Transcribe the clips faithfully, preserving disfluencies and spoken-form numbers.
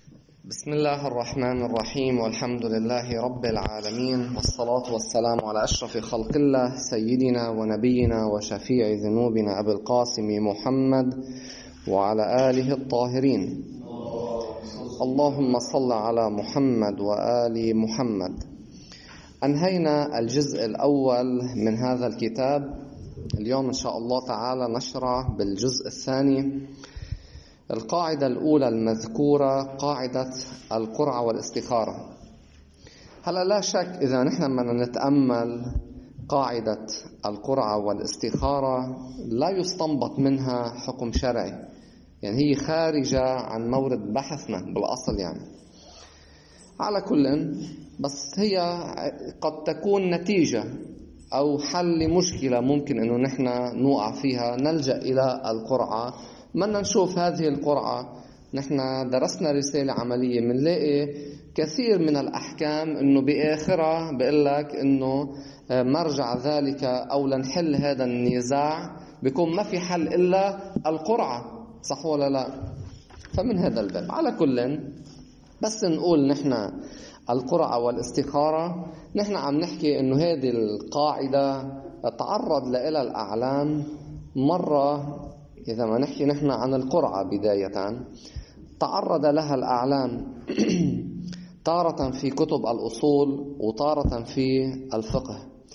بسم الله الرحمن الرحيم، والحمد لله رب العالمين، والصلاة والسلام على أشرف خلق الله سيدنا ونبينا وشفيع ذنوبنا أبي القاسم محمد وعلى آله الطاهرين. اللهم صل على محمد وآل محمد. أنهينا الجزء الأول من هذا الكتاب. اليوم إن شاء الله تعالى نشرع بالجزء الثاني. القاعدة الأولى المذكورة قاعدة القرعة والاستخارة. هلا لا شك إذا نحن بدنا نتأمل قاعدة القرعة والاستخارة لا يستنبط منها حكم شرعي، يعني هي خارجة عن مورد بحثنا بالأصل. يعني على كل بس هي قد تكون نتيجة أو حل لمشكلة ممكن أنه نحن نوقع فيها، نلجأ إلى القرعة. بدنا نشوف هذه القرعة. نحن درسنا رسالة عملية منلاقي كثير من الأحكام إنه بآخرها بيقول لك إنه مرجع ذلك أو لنحل هذا النزاع بيكون ما في حل إلا القرعة، صح ولا لا؟ فمن هذا الباب على كل بس نقول نحن القرعة والاستخارة، نحن عم نحكي إنه هذه القاعدة تعرض لها الأعلام مرة. إذا ما نحكي نحن عن القرعة بداية، تعرض لها الأعلام تارة في كتب الأصول وتارة في الفقه.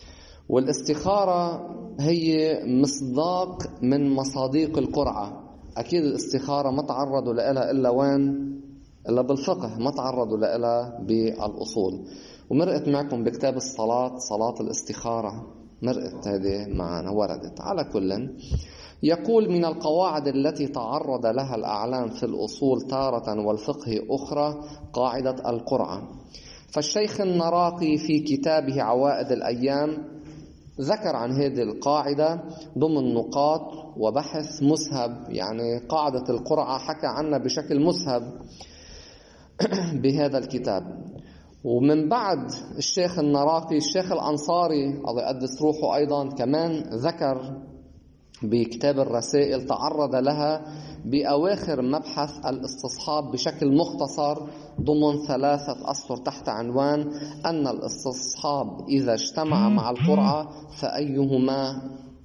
والاستخارة هي مصداق من مصاديق القرعة. أكيد الاستخارة ما تعرضوا لها إلا وين؟ إلا بالفقه، ما تعرضوا لها بالأصول. ومرقت معكم بكتاب الصلاة صلاة الاستخارة، مرقت هذه معنا وردت. على كل يقول من القواعد التي تعرض لها الأعلام في الأصول تارة والفقه أخرى قاعدة القرعة. فالشيخ النراقي في كتابه عوائد الأيام ذكر عن هذه القاعدة ضمن نقاط وبحث مسهب، يعني قاعدة القرعة حكى عنها بشكل مسهب بهذا الكتاب. ومن بعد الشيخ النراقي الشيخ الأنصاري الله يقدس روحه أيضا كمان ذكر بكتاب الرسائل تعرض لها بأواخر مبحث الاستصحاب بشكل مختصر ضمن ثلاثة أسطر تحت عنوان أن الاستصحاب إذا اجتمع مع القرعة فأيهما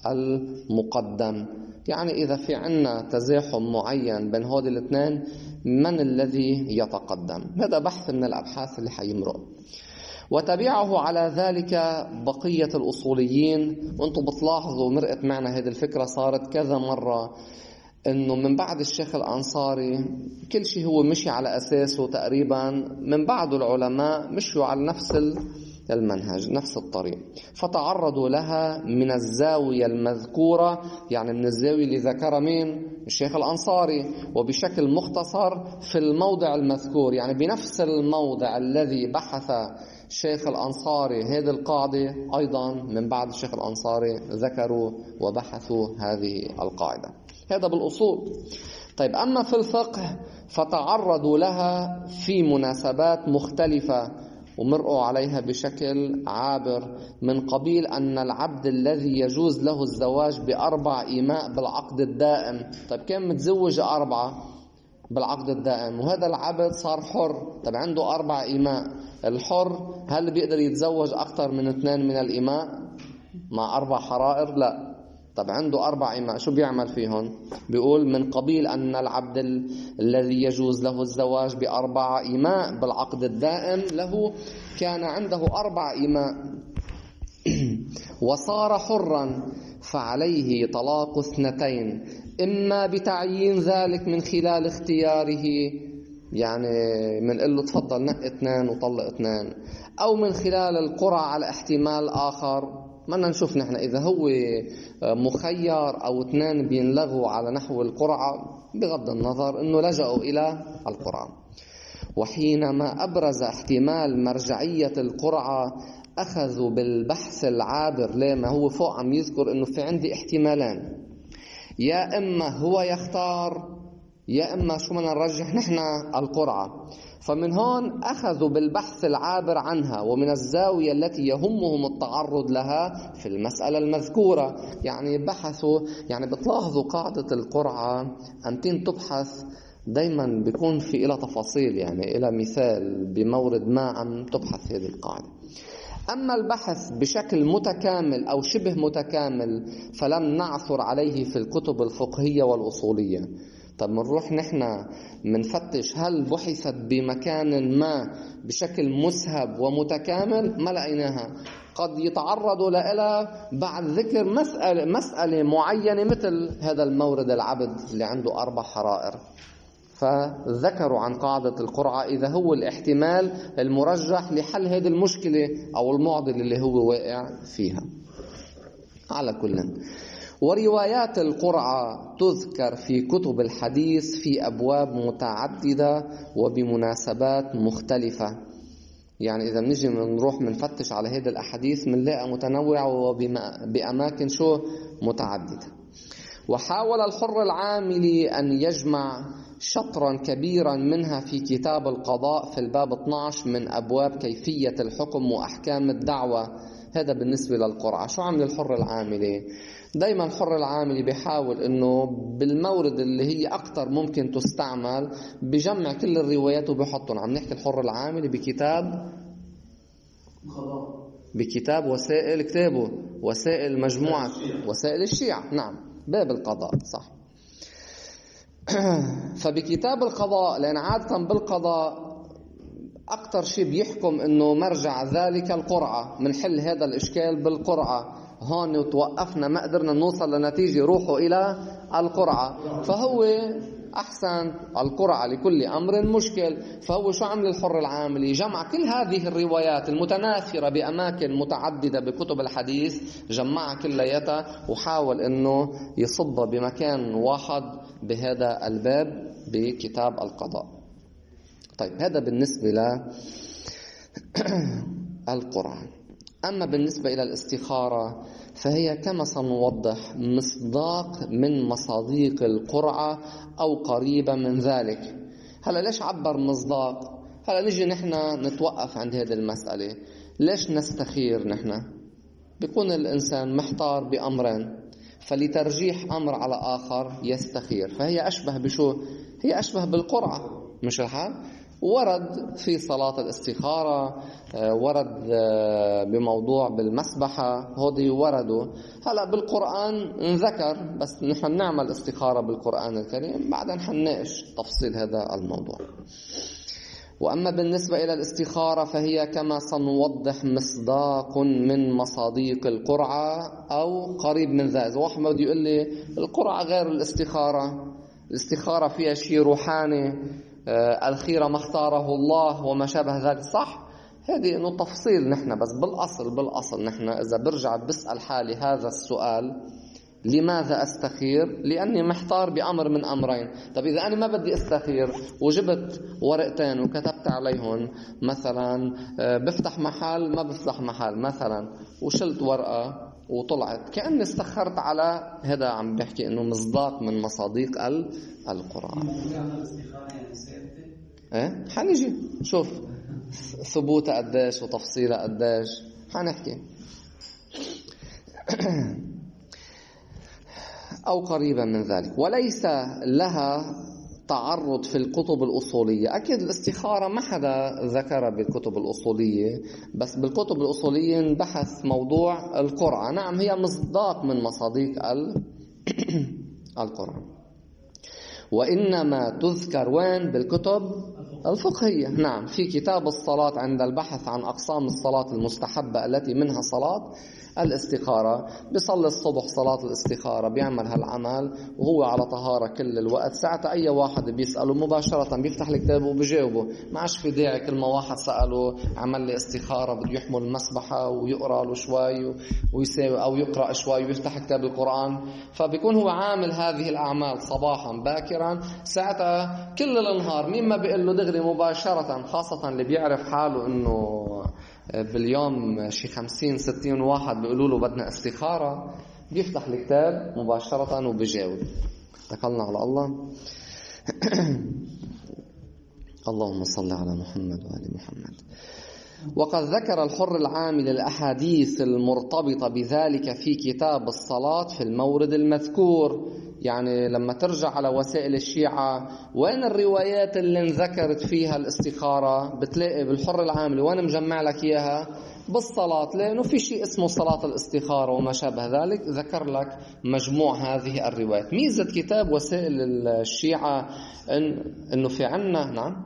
المقدم. يعني إذا في عنا تزاحم معين بين هذه الاثنين من الذي يتقدم؟ هذا بحث من الأبحاث اللي حيمرق. وتبعه على ذلك بقية الأصوليين. وانتم بتلاحظوا مرقت معنا هذه الفكرة صارت كذا مرة، انه من بعد الشيخ الأنصاري كل شيء هو مشي على أساسه تقريبا، من بعد العلماء مشوا على نفس المنهج نفس الطريق، فتعرضوا لها من الزاوية المذكورة، يعني من الزاوية اللي ذكر مين؟ الشيخ الأنصاري، وبشكل مختصر في الموضع المذكور، يعني بنفس الموضع الذي بحث الشيخ الأنصاري هذه القاعدة أيضا من بعد الشيخ الأنصاري ذكروا وبحثوا هذه القاعدة. هذا بالأصول. طيب أما في الفقه فتعرضوا لها في مناسبات مختلفة ومرقوا عليها بشكل عابر، من قبيل أن العبد الذي يجوز له الزواج بأربع إيماء بالعقد الدائم. طيب كان متزوج أربعة بالعقد الدائم وهذا العبد صار حر، طيب عنده أربع إيماء. الحر هل بيقدر يتزوج أكثر من اثنين من الإيماء مع أربع حرائر؟ لا. طب عنده أربع إيماء شو بيعمل فيهم؟ بيقول من قبيل أن العبد ال... الذي يجوز له الزواج بأربع إيماء بالعقد الدائم له كان عنده أربع إيماء وصار حرا فعليه طلاق اثنتين، إما بتعيين ذلك من خلال اختياره، يعني من قل له تفضل نق اثنين وطلق اثنين، أو من خلال القرعة على احتمال آخر. بدنا نشوف نحن إذا هو مخير أو اثنين بينلغوا على نحو القرعة، بغض النظر إنه لجأوا إلى القرعة. وحينما أبرز احتمال مرجعية القرعة أخذوا بالبحث العابر. ليه؟ ما هو فوق عم يذكر إنه في عندي احتمالين، يا إما هو يختار يا إما شو بدنا نرجح نحن القرعة. فمن هون أخذوا بالبحث العابر عنها ومن الزاوية التي يهمهم التعرض لها في المسألة المذكورة. يعني بحثوا، يعني بتلاحظوا قاعدة القرعة أمتين تبحث دايما بيكون في إلى تفاصيل، يعني إلى مثال بمورد ما عم تبحث هذه القاعدة. أما البحث بشكل متكامل أو شبه متكامل فلم نعثر عليه في الكتب الفقهية والأصولية. طب منروح نحن منفتش هل بحثت بمكان ما بشكل مسهب ومتكامل، ما لقيناها. قد يتعرضوا لها بعد ذكر مسألة, مسألة معينة مثل هذا المورد العبد اللي عنده أربع حرائر، فذكروا عن قاعدة القرعة إذا هو الاحتمال المرجح لحل هذه المشكلة أو المعضلة اللي هو واقع فيها. على كل، وروايات القرعة تذكر في كتب الحديث في أبواب متعددة وبمناسبات مختلفة. يعني إذا بنجي نروح منفتش على هذه الأحاديث منلاقى متنوعة وبأماكن شو متعددة. وحاول الحر العاملي أن يجمع شطرا كبيرا منها في كتاب القضاء في الباب اثني عشر من أبواب كيفية الحكم وأحكام الدعوة. هذا بالنسبة للقرعة. شو عمل الحر العاملي؟ دايما الحر العاملي بيحاول انه بالمورد اللي هي اكتر ممكن تستعمل بجمع كل الروايات وبيحطهم. عم نحكي الحر العاملي بكتاب بكتاب وسائل كتابه وسائل مجموعة وسائل الشيعة، نعم، باب القضاء، صح. فبكتاب القضاء، لأن عادة بالقضاء أكتر شيء بيحكم إنه مرجع ذلك القرعة، منحل هذا الإشكال بالقرعة. هون وتوقفنا ما قدرنا نوصل لنتيجة، روحوا إلى القرعة. فهو أحسن القرعة لكل أمر مشكل. فهو شو عمل الحر العاملي؟ جمع كل هذه الروايات المتناثرة بأماكن متعددة بكتب الحديث، جمعها كلياتها وحاول إنه يصبها بمكان واحد بهذا الباب بكتاب القضاء. طيب، هذا بالنسبة للقرعة. أما بالنسبة إلى الاستخارة فهي كما سنوضح مصداق من مصاديق القرعة أو قريبة من ذلك. هلا ليش عبر مصداق؟ هلا نجي نحن نتوقف عند هذه المسألة. ليش نستخير نحن؟ بيكون الإنسان محتار بأمرين، فلترجيح أمر على آخر يستخير. فهي أشبه بشو؟ هي أشبه بالقرعة، مش الحال؟ ورد في صلاة الاستخارة، ورد بموضوع بالمسبحة، هذي وردوا. هلأ بالقرآن انذكر، بس نحن نعمل استخارة بالقرآن الكريم، بعدين حنناقش تفصيل هذا الموضوع. وأما بالنسبة إلى الاستخارة فهي كما سنوضح مصداق من مصاديق القرعة أو قريب من ذلك. واحد بده يقول لي القرعة غير الاستخارة، الاستخارة فيها شيء روحاني، الخيرة ما اختاره الله وما شابه ذلك، صح؟ هذه إنه تفصيل نحن، بس بالأصل بالأصل نحن إذا برجع بسأل حالي هذا السؤال، لماذا أستخير؟ لأني محتار بأمر من أمرين. طب إذا أنا ما بدي أستخير وجبت ورقتين وكتبت عليهم مثلا بفتح محل ما بفتح محل مثلا، وشلت ورقة وطلعت، كأني استخرت على هذا. عم بحكي إنه مصداق من مصاديق القرآن. إيه؟ حنيجي شوف ثبوتها قديش وتفصيلها قديش، حنحكي. أو قريبا من ذلك. وليس لها تعرض في الكتب الأصولية. أكيد الاستخارة ما حدا ذكرها بالكتب الأصولية، بس بالكتب الأصولية انبحث موضوع القرعة. نعم، هي مصداق من مصاديق القرعة، وإنما تذكر وين؟ بالكتب الفقهية. نعم، في كتاب الصلاة عند البحث عن أقسام الصلاة المستحبة التي منها صلاة الاستخارة. بيصلي الصبح صلاة الاستخارة، بيعمل هالعمل وهو على طهارة كل الوقت. ساعة أي واحد بيسأله مباشرة بيفتح الكتاب وبيجاوبه، ما عادش في داعي كل ما واحد سأله عمل لي استخارة بده يحمل المسبحة ويقرأ له شوي ويساوي أو يقرأ شوي ويفتح كتاب القرآن. فبيكون هو عامل هذه الأعمال صباحا باكرا، ساعتها كل النهار مين ما بيقول له دغري مباشرة، خاصة اللي بيعرف حاله إنه باليوم شي خمسين ستين واحد بيقولوا له بدنا استخارة، بيفتح الكتاب مباشرة وبيجاوب. تكلنا على الله. اللهم صل على محمد وآل محمد. وقد ذكر الحر العامل الأحاديث المرتبطة بذلك في كتاب الصلاة في المورد المذكور. يعني لما ترجع على وسائل الشيعة وين الروايات اللي انذكرت فيها الاستخارة؟ بتلاقي بالحر العاملي وين مجمع لك إياها؟ بالصلاة، لأنه في شيء اسمه صلاة الاستخارة وما شابه ذلك، ذكر لك مجموع هذه الروايات. ميزة كتاب وسائل الشيعة إن إنه في عنا نعم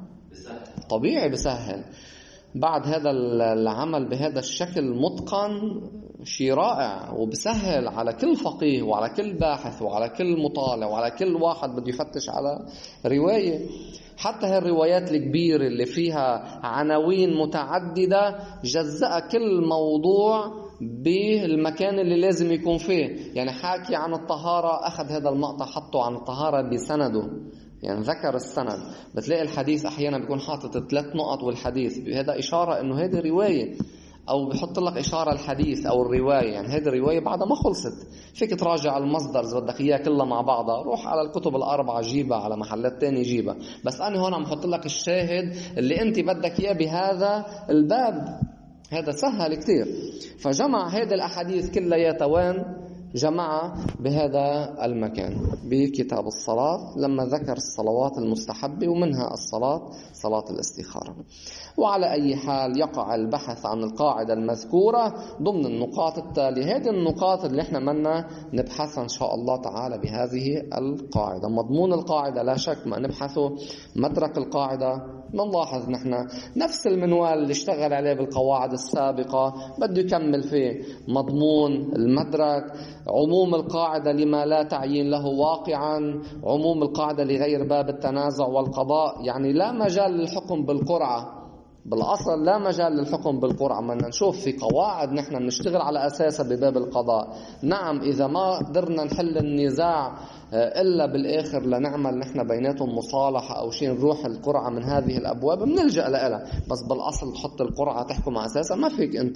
طبيعي بسهل. بعد هذا العمل بهذا الشكل متقن شيء رائع، وبسهل على كل فقيه وعلى كل باحث وعلى كل مطالع وعلى كل واحد بده يفتش على رواية. حتى هالروايات الكبيرة اللي فيها عناوين متعددة جزأ كل موضوع بالمكان اللي لازم يكون فيه. يعني حاكي عن الطهارة أخذ هذا المقطع حطه عن الطهارة بسنده، يعني ذكر السند. بتلاقي الحديث أحيانا بيكون حاطط ثلاث نقط والحديث، هذا إشارة إنه هذه رواية، أو بيحط لك إشارة الحديث أو الرواية، يعني هذه الرواية بعدها ما خلصت، فيك تراجع المصدر إذا بدك إياه كلها مع بعضها، روح على الكتب الأربعة جيبها، على محلات تانية جيبها، بس أنا هون عم حط لك الشاهد اللي أنت بدك إياه بهذا الباب. هذا سهل كتير. فجمع هذه الأحاديث كلها وين؟ جمع بهذا المكان بكتاب الصلاة لما ذكر الصلوات المستحبة ومنها الصلاة صلاة الاستخارة. وعلى أي حال يقع البحث عن القاعدة المذكورة ضمن النقاط التالية. هذه النقاط اللي احنا منا نبحثها إن شاء الله تعالى بهذه القاعدة. مضمون القاعدة لا شك ما نبحثه، مدرك القاعدة نلاحظ نحن نفس المنوال اللي اشتغل عليه بالقواعد السابقة بده يكمل فيه. مضمون المدرك، عموم القاعدة لما لا تعيين له واقعا، عموم القاعدة لغير باب التنازع والقضاء، يعني لا مجال للحكم بالقرعة. بالأصل لا مجال للحكم بالقرعة. بدنا نشوف في قواعد نحن بنشتغل على أساسها بباب القضاء. نعم إذا ما قدرنا نحل النزاع إلا بالآخر لنعمل نحن بيناتهم مصالحة أو شيء نروح القرعة من هذه الأبواب بنلجأ لها، بس بالأصل تحط القرعة تحكم على أساسها. ما فيك أنت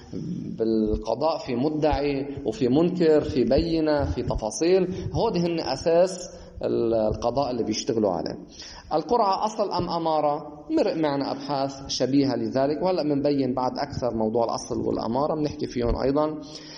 بالقضاء في مدعي وفي منكر في بينة في تفاصيل، هودي هن أساس القضاء اللي بيشتغلوا عليه. القرعة أصل أم أمارة؟ مرق معنا أبحاث شبيهة لذلك، وهلأ بنبين بعد أكثر موضوع الأصل والأمارة بنحكي فيهم أيضا.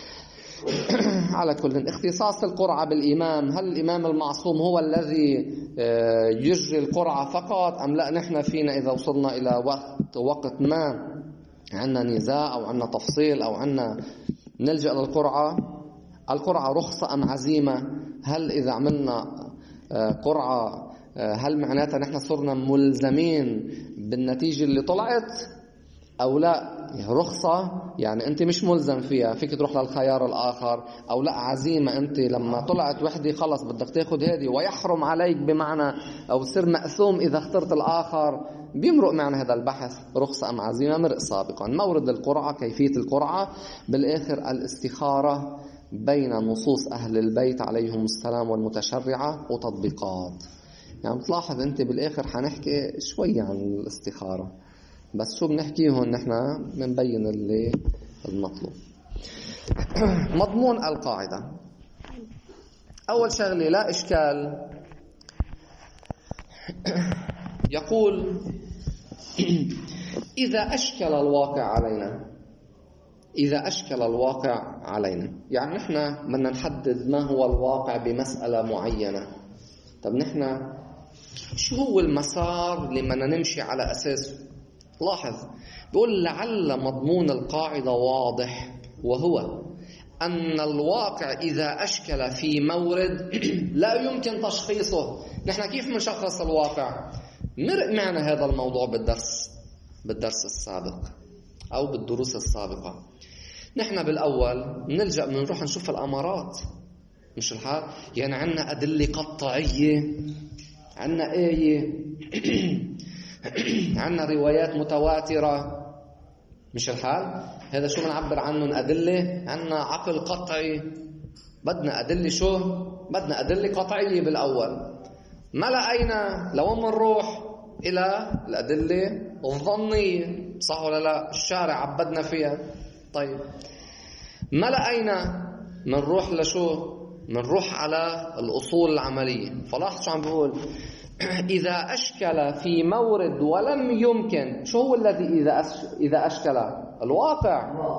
على كل، اختصاص القرعة بالإمام، هل الإمام المعصوم هو الذي يجري القرعة فقط أم لا نحن فينا إذا وصلنا إلى وقت وقت ما عندنا نزاع أو عندنا تفصيل أو عندنا نلجأ للقرعة؟ القرعة رخصة أم عزيمة؟ هل إذا عملنا قرعة هل معناتها نحن صرنا ملزمين بالنتيجة اللي طلعت أو لا؟ رخصة يعني أنت مش ملزم فيها، فيك تروح للخيار الآخر، أو لا عزيمة أنت لما طلعت وحدة خلص بدك تاخد هذه ويحرم عليك بمعنى أو تصير مأثوم إذا اخترت الآخر. بيمرق معنا هذا البحث رخصة أم عزيمة، مرق سابقا. مورد القرعة، كيفية القرعة، بالآخر الاستخارة بين نصوص أهل البيت عليهم السلام والمتشرعة وتطبيقات. يعني بتلاحظ أنت بالآخر حنحكي شوي عن الاستخارة، بس شو بنحكيه هون نحن بنبين اللي المطلوب. مضمون القاعدة، أول شغلة لا إشكال، يقول إذا أشكل الواقع علينا، إذا أشكل الواقع علينا يعني نحن بدنا نحدد ما هو الواقع بمسألة معينة. طب نحن شو هو المسار اللي بدنا نمشي على أساسه؟ لاحظ بيقول لعل مضمون القاعدة واضح، وهو أن الواقع إذا أشكل في مورد لا يمكن تشخيصه. نحن كيف نشخص الواقع؟ مرق معنا هذا الموضوع بالدرس بالدرس السابق أو بالدروس السابقة. نحن بالأول نلجأ بنروح نشوف الأمارات، مش الحال؟ يعني عنا أدلة قطعية، عنا آية، عنا روايات متواترة، مش الحال؟ هذا شو بنعبر عنه أدلة؟ عنا عقل قطعي، بدنا أدلة شو؟ بدنا أدلة قطعية بالأول. ما لقينا لو منروح إلى الأدلة الظنية، صح ولا لا؟ الشارع عبدنا فيها. طيب ما لقينا منروح لشو؟ منروح على الأصول العملية. فلاحظ شو عم بقول؟ إذا أشكل في مورد ولم يمكن، شو هو الذي إذا إذا أشكل؟ الواقع.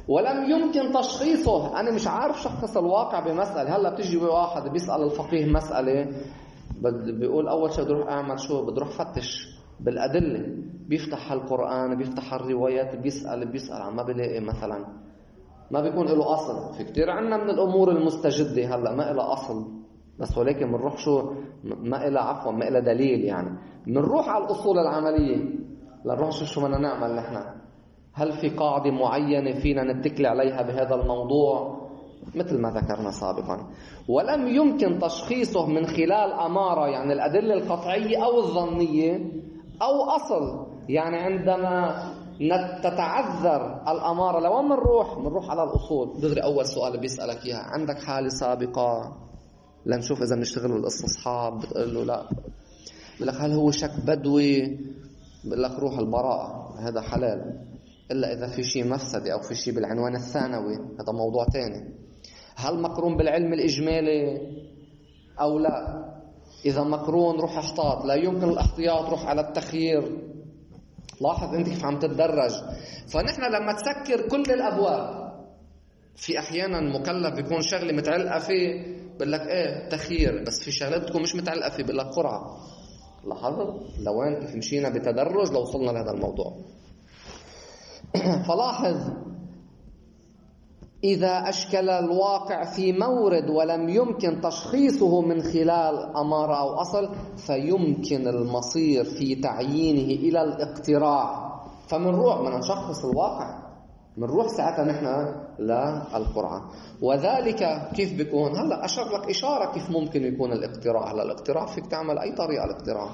ولم يمكن تشخيصه. أنا مش عارف شخص الواقع بمسألة. هلأ بتيجي واحد بيسأل الفقيه مسألة، بيقول أول شيء بدي أروح أعمل شو؟ بدي أروح فتش بالأدلة، بيفتح القرآن، بيفتح الروايات، بيسأل بيسأل عم ما بيلاقي مثلا، ما بيكون له أصل. في كتير عنا من الأمور المستجدة هلأ ما إلها أصل، بس ولكن منروح شو؟ ما إلها عفوا ما إلها دليل. يعني منروح على الأصول العملية لنروح شو شو بدنا نعمل نحن. هل في قاعدة معينة فينا نتكل عليها بهذا الموضوع؟ مثل ما ذكرنا سابقا. ولم يمكن تشخيصه من خلال أمارة، يعني الأدلة القطعية أو الظنية، أو أصل. يعني عندما تتعذر الأمارة لو من نروح منروح على الأصول دغري. أول سؤال بيسألك إياها، عندك حالة سابقة لنشوف إذا بنشتغل بالاستصحاب؟ بتقول له لا. بقول لك هل هو شك بدوي؟ بقول لك روح البراءة، هذا حلال، إلا إذا في شيء مفسدة أو في شيء بالعنوان الثانوي، هذا موضوع تاني. هل مقرون بالعلم الإجمالي أو لا؟ إذا مقرون روح احتاط، لا يمكن الاحتياط روح على التخيير. لاحظ أنت كيف عم تتدرج. فنحن لما تسكر كل الأبواب، في أحيانا مكلف بيكون شغلة متعلقة فيه بقول لك إيه تخيير، بس في شغلات بتكون مش متعلقة فيه بقول لك قرعة. لاحظت لوين كيف مشينا بتدرج لو وصلنا لهذا الموضوع. فلاحظ إذا أشكل الواقع في مورد ولم يمكن تشخيصه من خلال أمارة أو أصل، فيمكن المصير في تعيينه إلى الاقتراع. فمنروح من نشخص الواقع، منروح ساعتها نحن للقرعة. وذلك كيف بيكون؟ هلأ أشر لك إشارة كيف ممكن يكون الاقتراع. هلأ الاقتراع فيك تعمل أي طريقة الاقتراع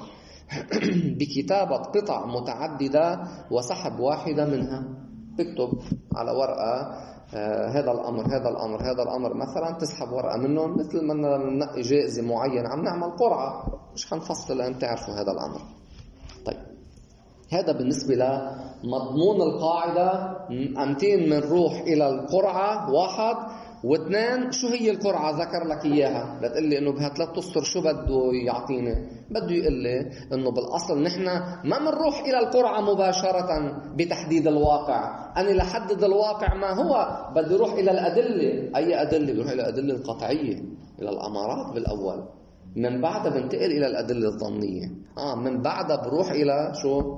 بكتابة قطع متعددة وسحب واحدة منها. تكتب على ورقة آه هذا الأمر هذا الأمر هذا الأمر مثلا، تسحب ورقة منهم مثل ما ننقي جائزة معينة عم نعمل قرعة، مش هنفصل أن تعرفوا هذا الأمر. طيب هذا بالنسبة لمضمون القاعدة. أمتين من روح إلى القرعة واحد، واثنين شو هي القرعة؟ ذكر لك إياها. بتقول لي إنه بهالثلاث أسطر شو بده يعطيني؟ بده يقول لي إنه بالأصل نحن ما منروح إلى القرعة مباشرة بتحديد الواقع. أنا لحدد الواقع ما هو بدي روح إلى الأدلة. أي أدلة؟ بروح إلى الأدلة القطعية، إلى الأمارات بالأول، من بعدها بنتقل إلى الأدلة الظنية. آه من بعدها بروح إلى شو؟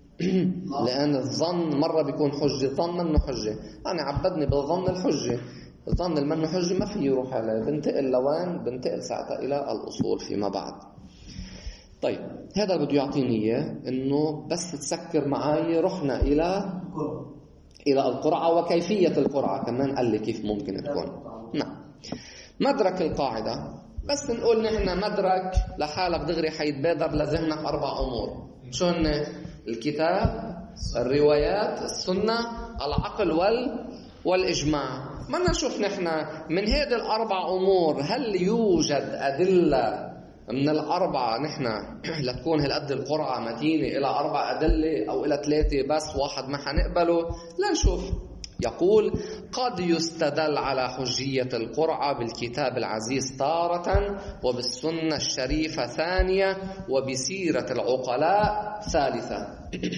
لأن الظن مرة بيكون حجة، ظن منه حجة. أنا عبدني بالظن الحجة، الظن المنه حجة ما في يروح عليه. بنتقل لوين؟ بنتقل ساعتها إلى الأصول فيما بعد. طيب هذا اللي بده يعطيني إياه، إنه بس تسكر معي رحنا إلى إلى القرعة وكيفية القرعة كمان قال لي كيف ممكن تكون. نعم مدرك القاعدة. بس نقول نحن مدرك لحالك دغري حيتبادر لذهنك أربع أمور. شو هن؟ الكتاب، الروايات، السنة، العقل وال والإجماع. ما نشوف نحن من هذه الأربع أمور هل يوجد أدلة من الأربعة نحن لتكون هالقد القرعة متينة إلى أربع أدلة أو إلى ثلاثة بس واحد ما حنقبله؟ لا نشوف. يقول قد يستدل على حجية القرعة بالكتاب العزيز تارة، وبالسنة الشريفة ثانية، وبسيرة العقلاء ثالثة.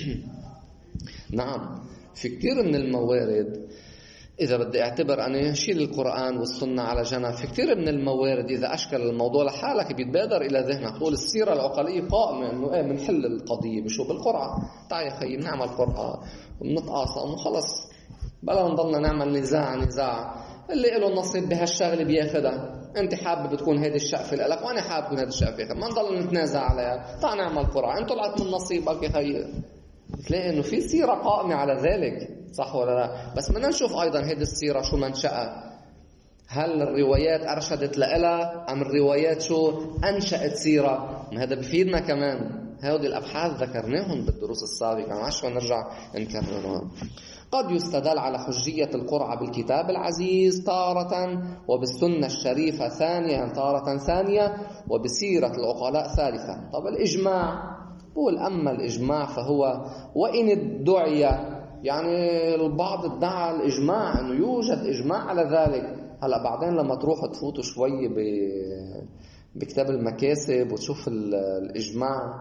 نعم في كثير من الموارد إذا بدي أعتبر أنا شيل القرآن والسنة على جنب، في كثير من الموارد إذا أشكل الموضوع لحالك بيتبادر إلى ذهنك تقول السيرة العقلية قائمة إنه إيه بنحل القضية بشو؟ بالقرعة. تعال يا خيي نعمل قرعة ونتقاصم وخلص، بلا نضلنا نعمل نزاع نزاع. اللي له نصيب بهالشغله بياخدها. انت حابب بتكون هذه الشقفه لك وانا حابب تكون هذه الشقفه لك، ما نضل نتنازع عليها. تعال نعمل قرعه، انت طلعت من نصيبك يا خيي. بتلاقي انه في سيره قائمه على ذلك، صح ولا لا؟ بس بدنا نشوف ايضا هذه السيره شو منشأها. هل الروايات ارشدت لها ام الروايات شو انشأت سيره؟ ما هذا بفيدنا كمان. هذه الابحاث ذكرناهم بالدروس السابقه، ما عادش نرجع نكررها. قد يستدل على حجية القرعة بالكتاب العزيز تارة، وبالسنة الشريفة ثانية تارة ثانية، وبسيرة العقلاء ثالثة. طب الإجماع، بقول أما الإجماع فهو وإن ادعي، يعني البعض ادعى الإجماع أنه يوجد إجماع على ذلك. هلأ بعدين لما تروحوا تفوتوا شوي بكتاب المكاسب وتشوف الإجماع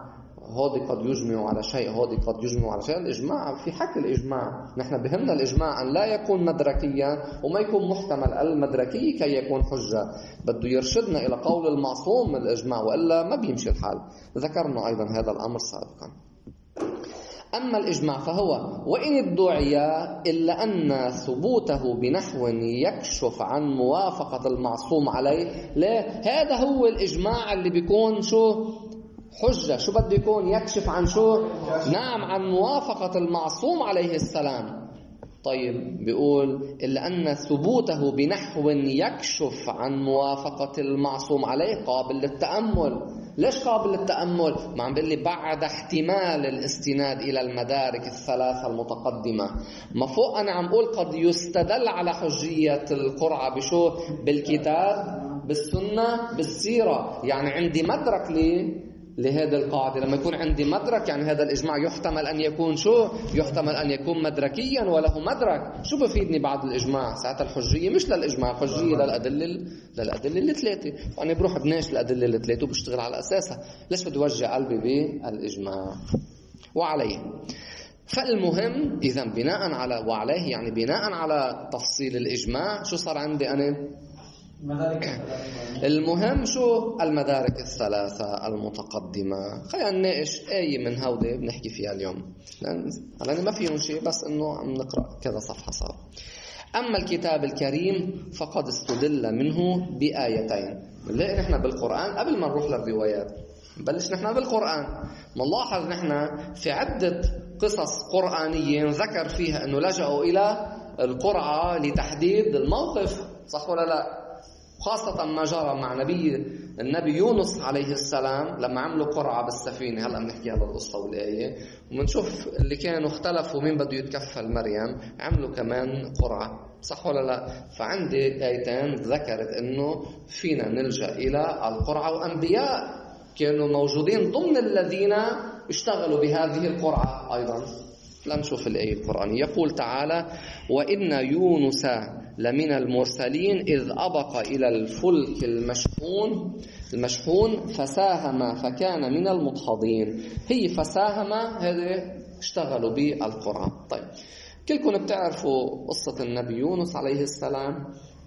هودي قد يجمع على شيء، هودي قد يجمع على شيء. الإجماع في حق الإجماع، نحن بهمنا الإجماع أن لا يكون مدركيا وما يكون محتمل المدركي كي يكون حجة. بده يرشدنا إلى قول المعصوم من الإجماع، وإلا ما بيمشي الحال. ذكرنا أيضا هذا الأمر سابقا. أما الإجماع فهو وإن ادعي إلا أن ثبوته بنحو يكشف عن موافقة المعصوم عليه. لا، هذا هو الإجماع اللي بيكون شو حجة. شو بده يكون؟ يكشف عن شو؟ نعم، عن موافقة المعصوم عليه السلام. طيب بيقول إلا أن ثبوته بنحو يكشف عن موافقة المعصوم عليه قابل للتأمل. ليش قابل للتأمل؟ ما عم بيقول لي بعد احتمال الاستناد إلى المدارك الثلاثة المتقدمة. ما فوق أنا عم بقول قد يستدل على حجية القرعة بشو؟ بالكتاب، بالسنة، بالسيرة. يعني عندي مدرك لي لهذا القاعدة. لما يكون عندي مدرك يعني هذا الإجماع يحتمل أن يكون شو؟ يحتمل أن يكون مدركيا وله مدرك. شو بفيدني بعد الإجماع؟ ساعتها الحجية مش للإجماع، الحجية للأدلة للأدلة الثلاثة. فأنا بروح بناقش الأدلة الثلاثة وبشتغل على أساسها. ليش بدي أوجه قلبي بالإجماع وعليه؟ فالمهم إذا بناء على وعليه يعني بناء على تفصيل الإجماع شو صار عندي أنا؟ المهم شو؟ المدارك الثلاثة المتقدمة. خلينا نناقش آية من هودي بنحكي فيها اليوم، لأن ما فيهم شيء، بس إنه عم نقرأ كذا صفحة صار. أما الكتاب الكريم فقد استدل منه بآيتين. بنلاقي نحن بالقرآن قبل ما نروح للروايات بلش نحن بالقرآن نلاحظ نحن في عدة قصص قرآنية ذكر فيها إنه لجأوا إلى القرعة لتحديد الموقف، صح ولا لا؟ خاصة ما جرى مع نبي النبي يونس عليه السلام لما عملوا قرعة بالسفينة. هلأ بنحكي على القصة والآية ومنشوف اللي كانوا اختلفوا مين بده يتكفل مريم، عملوا كمان قرعة، صح ولا لا؟ فعندي آيتين ذكرت إنه فينا نلجأ إلى القرعة، وأنبياء كانوا موجودين ضمن الذين اشتغلوا بهذه القرعة أيضا. لنشوف الآية القرآنية. يقول تعالى: وإن يونس لمن المرسلين إذ أبق إلى الفلك المشحون المشحون فساهم فكان من المدحضين. هي فساهم هذا اشتغلوا بالقرعة. طيب كلكم بتعرفوا قصة النبي يونس عليه السلام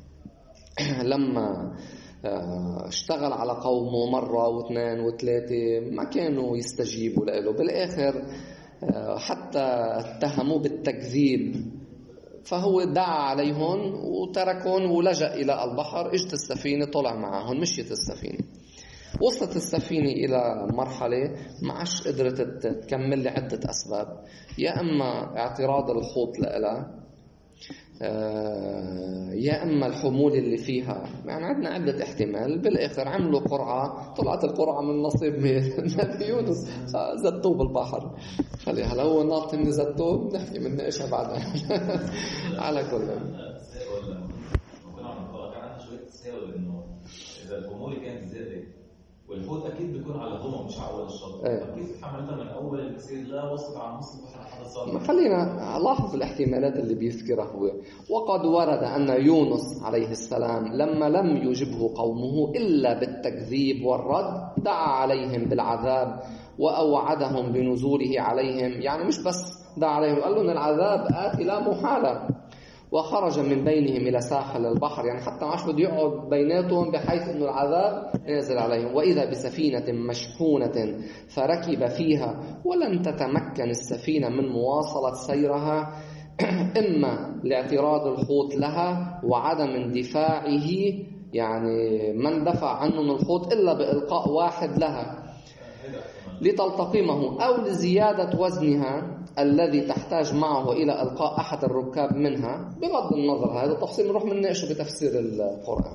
لما اشتغل على قومه مرة واثنين وثلاثة ما كانوا يستجيبوا له، بالآخر حتى اتهموه بالتكذيب، فهو دعا عليهم وتركهم ولجأ إلى البحر. اجت السفينة طلع معهم، مشيت السفينة، وصلت السفينة إلى مرحلة ما عادش قدرت تكمل لعدة أسباب. يا أما اعتراض الحوت لها، يا أما الحمول اللي فيها، يعني عندنا عدة احتمال. بالآخر عملوا قرعة، طلعت القرعة من نصيب النبي يونس، زتوه بالبحر. خلي هلا هو ناط من زتوه بنحكي من ناقشها بعدها. على كل إذا الحمول كانت زيادة والحوت أكيد بيكون على ضمه مش على أول الشط، ايه. كيف حملتها من أول الكسير لا وصلت على نص البحر حتى صار؟ خلينا نلاحظ الاحتمالات اللي بيذكرها هو. وقد ورد أن يونس عليه السلام لما لم يجبه قومه إلا بالتكذيب والرد دعا عليهم بالعذاب وأوعدهم بنزوله عليهم. يعني مش بس دعا عليهم، قال لهم العذاب آتي لا محالة. وخرج من بينهم إلى ساحل البحر، يعني حتى ما عادش بده يقعد بيناتهم بحيث إنه العذاب نازل عليهم. وإذا بسفينة مشحونة فركب فيها ولن تتمكن السفينة من مواصلة سيرها، إما لاعتراض الحوت لها وعدم اندفاعه، يعني ما اندفع عنهم الحوت إلا بإلقاء واحد لها لتلتقمه، أو لزيادة وزنها الذي تحتاج معه إلى إلقاء أحد الركاب منها. بغض النظر هذا تفصيل نروح منناقشه بتفسير القرآن.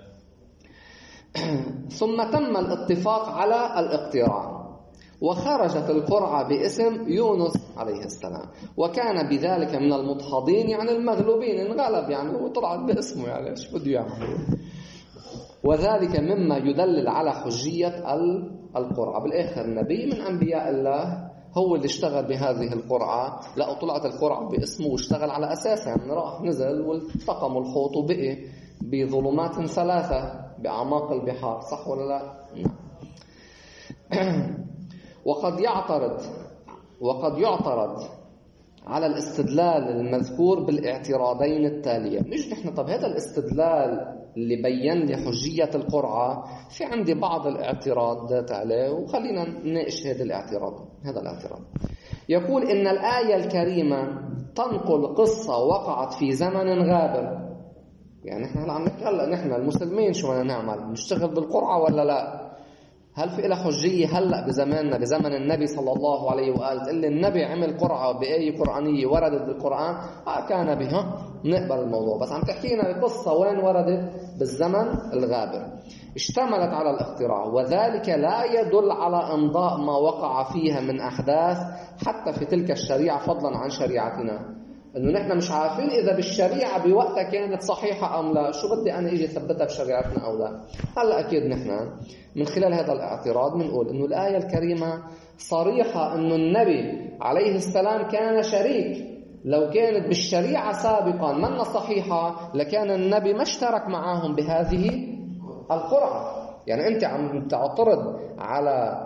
ثم تم الاتفاق على الاقتراع، وخرجت القرعة باسم يونس عليه السلام، وكان بذلك من المدحضين، يعني المغلوبين، انغلب يعني وطلعت باسمه، يعني ايش بده يعمل. وذلك مما يدلل على حجية القرعة. بالآخر نبي من أنبياء الله هو اللي اشتغل بهذه القرعة، لا طلعت القرعة باسمه واشتغل على أساسها، يعني راح نزل والتقم الحوت وبقي بظلمات ثلاثة بأعماق البحار، صح ولا لا؟ وقد يعترض وقد يعترض على الاستدلال المذكور بالاعتراضين التاليين. نيجي نحن طب هذا الاستدلال اللي بيّن لي حجية القرعة في عندي بعض الاعتراضات عليه، وخلينا نناقش هذا الاعتراض. هذا الاعتراض يقول إن الآية الكريمة تنقل قصة وقعت في زمن غابر. يعني نحن هلا عم نتكلم نحن المسلمين شو بدنا نعمل؟ نشتغل بالقرعة ولا لا؟ هل في لها حجية هلا بزماننا بزمن النبي صلى الله عليه وآله؟ تقول لي النبي عمل قرعة بآية قرآنية وردت بالقرآن، آه كان بها نقبل الموضوع. بس عم تحكينا قصة وين وردت؟ بالزمن الغابر، اشتملت على الاختراع، وذلك لا يدل على امضاء ما وقع فيها من أحداث حتى في تلك الشريعة فضلا عن شريعتنا. انه نحن مش عارفين اذا بالشريعه بوقتها كانت صحيحه ام لا، شو بدي انا اجي اثبتها بشريعتنا او لا؟ هلا اكيد نحن من خلال هذا الاعتراض بنقول انه الايه الكريمه صريحه انه النبي عليه السلام كان شريك. لو كانت بالشريعه سابقا منا صحيحه لكان النبي ما اشترك معهم بهذه القرعه. يعني انت عم تعترض على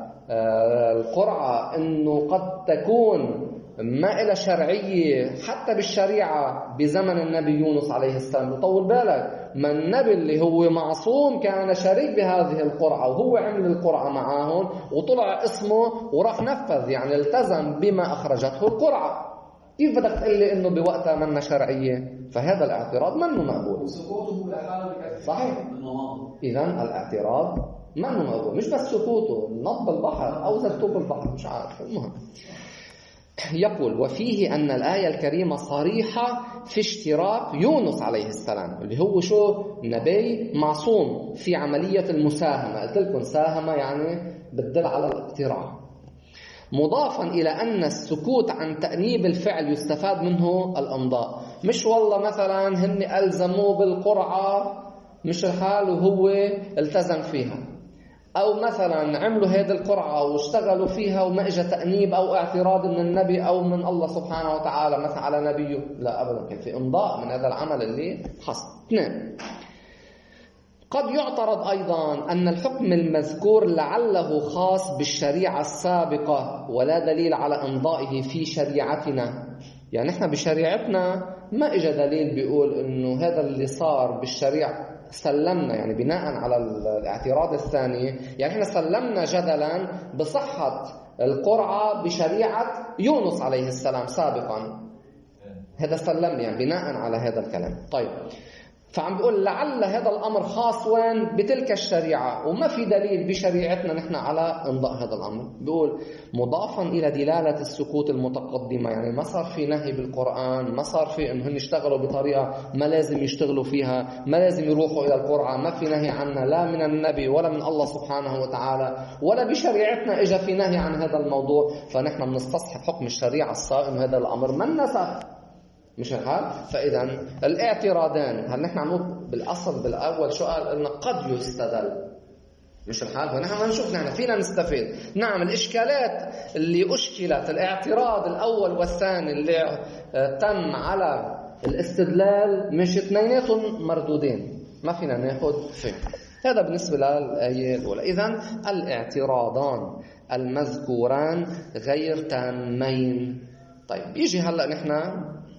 القرعه انه قد تكون ما إلى شرعية حتى بالشريعة بزمن النبي يونس عليه السلام. طول بالك، ما النبي اللي هو معصوم كان شريك بهذه القرعة، وهو عمل القرعة معاهم وطلع اسمه وراح نفذ، يعني التزم بما أخرجته القرعة. كيف بدك تقول لي إنه بوقتها منا شرعية؟ فهذا الاعتراض منه مقبول. صحيح. إذن الاعتراض منه مقبول، مش بس سقوطه، نط بالبحر أو زرتوه بالبحر، مش عارف. المهم يقول وفيه أن الآية الكريمة صريحة في اشتراك يونس عليه السلام اللي هو شو؟ نبي معصوم في عملية المساهمة. قلت لكم ساهمة يعني بتدل على الاقتراع. مضافا إلى أن السكوت عن تأنيب الفعل يستفاد منه الأمضاء. مش والله مثلا هن ألزموه بالقرعة مش الحال وهو التزم فيها، أو مثلا عملوا هذه القرعة واشتغلوا فيها وما إجا تأنيب أو اعتراض من النبي أو من الله سبحانه وتعالى مثلا على نبيه. لا أبدا، كان في إمضاء من هذا العمل اللي حصل. اثنين، قد يعترض أيضا أن الحكم المذكور لعله خاص بالشريعة السابقة ولا دليل على إمضائه في شريعتنا. يعني إحنا بشريعتنا ما إجا دليل بيقول إنه هذا اللي صار بالشريعة سلمنا، يعني بناء على الاعتراض الثاني، يعني احنا سلمنا جدلا بصحة القرعة بشريعة يونس عليه السلام سابقا. هذا سلمنا يعني بناء على هذا الكلام. طيب، فعم بيقول لعل هذا الأمر خاص وين؟ بتلك الشريعة، وما في دليل بشريعتنا نحن على إمضاء هذا الأمر. بيقول مضافا إلى دلالة السكوت المتقدمة، يعني ما صار في نهي بالقرآن، ما صار في إنهم يشتغلوا بطريقة ما لازم يشتغلوا فيها، ما لازم يروحوا إلى القرعة، ما في نهي عنها لا من النبي ولا من الله سبحانه وتعالى ولا بشريعتنا إجا في نهي عن هذا الموضوع. فنحن بنستصحب حكم الشريعة الصائم هذا الأمر من نسخ، مش الحال. فإذا الاعتراضان، هل نحن عم بالأصل بالأول شو قال؟ إنه قد يستدل، مش الحال. فنحن نشوف نحن فينا نستفيد. نعم، الإشكالات اللي أشكلت، الاعتراض الأول والثاني اللي تم على الاستدلال مش اثنيناتهم مردودين، ما فينا ناخد فيه. هذا بالنسبة للآية الأولى. إذن الاعتراضان المذكوران غير تامين. طيب، يجي هلأ نحن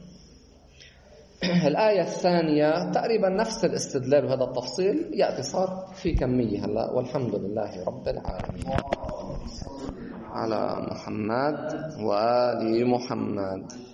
الآية الثانية تقريبا نفس الاستدلال وهذا التفصيل يأتي صار في كمية هلا. والحمد لله رب العالمين على محمد وآل محمد.